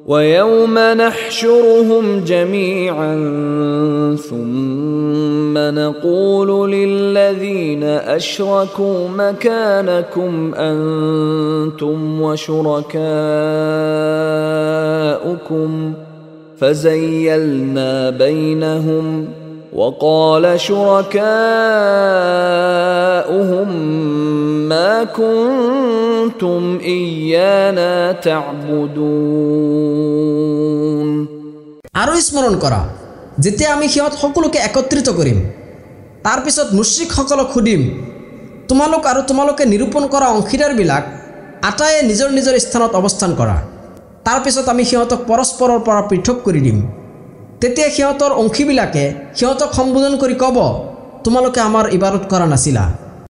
ويوم نحشرهم جميعا ثم نقول للذين أشركوا مكانكم أنتم وشركاؤكم فزيلنا بينهم وقال شركاؤهم ما كنتم إيانا تعبدون আরো স্মরণ কৰা যেতিয়া আমি সিহঁত সকলোকে একত্ৰিত কৰিম তাৰ পিছত মুশৰিক সকলক সুধিম তোমালোক আৰু তোমালোকে নিৰূপণ কৰা অংশীদাৰবিলাক আটায়ে নিজৰ নিজৰ স্থানত অৱস্থান কৰা তাৰ পিছত আমি সিহঁতক পৰস্পৰৰ পৰা পৃথক কৰি দিম তেতিয়া সিহঁতৰ অংশীবিলাকে সিহঁতক সম্বোধন কৰি ক'ব তোমালোকে আমাৰ ইবাদত কৰা নাছিলা